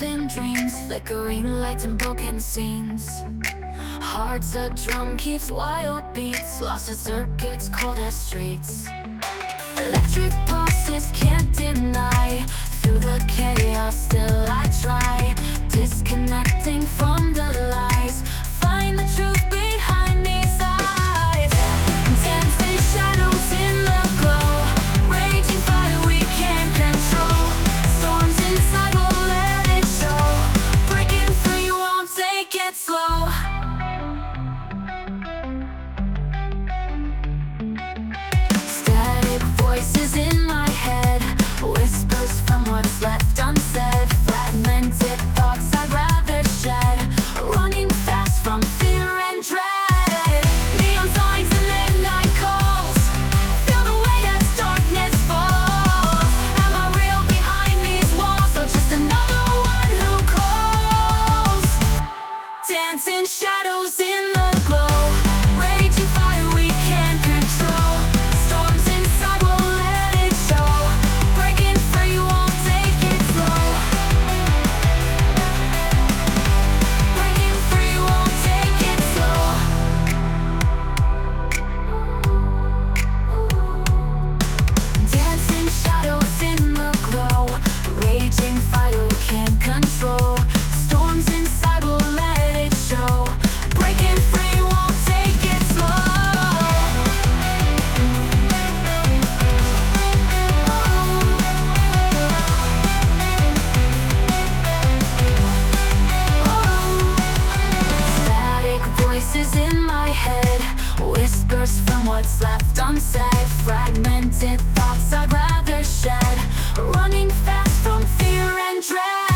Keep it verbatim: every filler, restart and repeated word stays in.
in dreams, flickering lights and broken scenes. Heart's a drum, keeps wild beats, lost in circuits, cold as streets. Electric pulses can't deny, through the chaos still I try. Disconnecting from the lies, find the truth behind these eyes. Dancing shadows in the glow, raging fire we can't control. Storms inside will let it show, breaking free won't take it slow. Static voices in my head, whispers from what's left unsaid. Fragmented thoughts I'd rather shed, running fast from fear and dread. Neon signs and midnight calls, feel the weight as darkness falls. Am I real behind these walls, or just another one who calls? Dancing shadows in the glow, raging fire we can't control. Storms inside will let it show, breaking free won't take it slow. Breaking free won't take it slow. Dancing shadows in the glow, raging fire we can't control. Storms inside will let it show, breaking free won't take it slow. Static voices in my head, whispers from what's left unsaid. Fragmented thoughts I'd rather shed, running fast from fear and dread.